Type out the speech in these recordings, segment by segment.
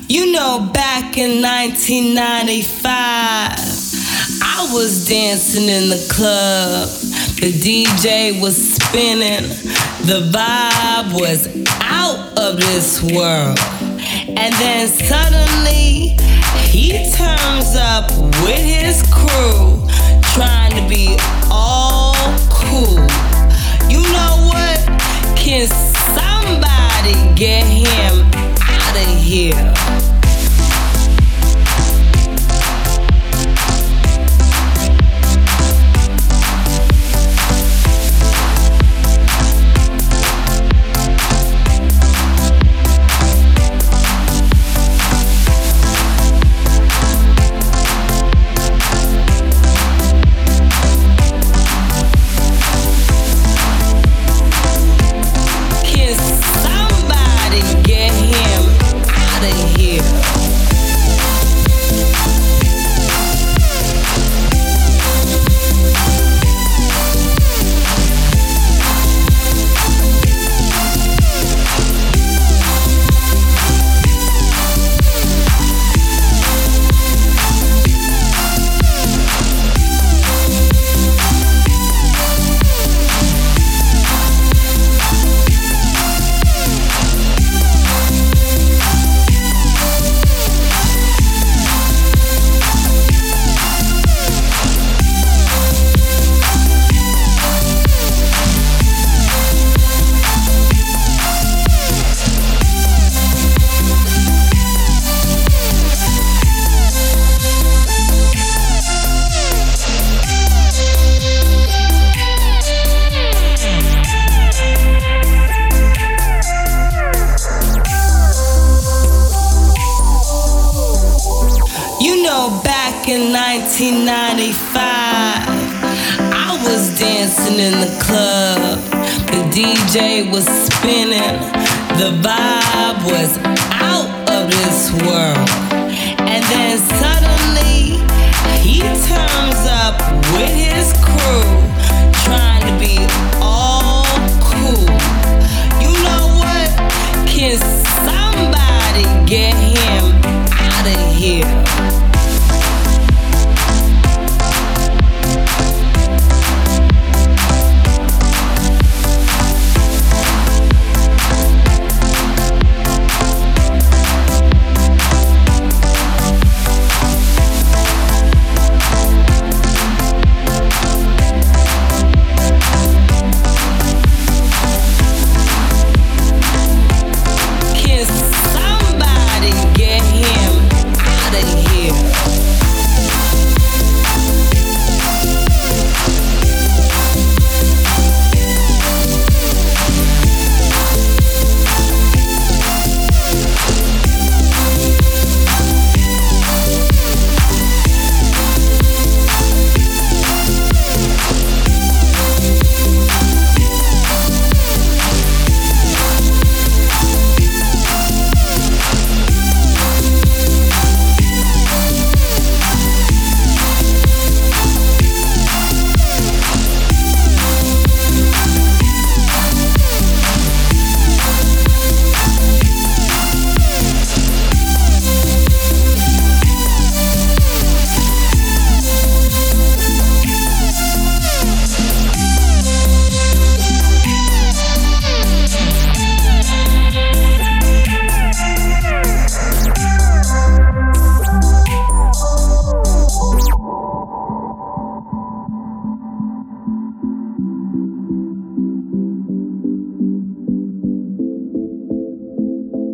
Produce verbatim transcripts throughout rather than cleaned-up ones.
You know, back in nineteen ninety-five, I was dancing in the club. The D J was spinning. The vibe was out of this world. And then suddenly, he turns up with his crew, trying to be all cool. You know what? Can somebody get him out of here? Back in nineteen ninety-five, I was dancing in the club. The D J was spinning. The vibe was out of this world. And then suddenly, he turns up with his crew, trying to be all cool. You know what? Can somebody get him out of here?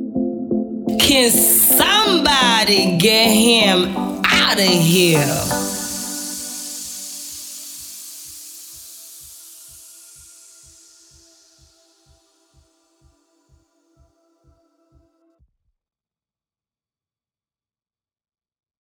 Can somebody get him out of here?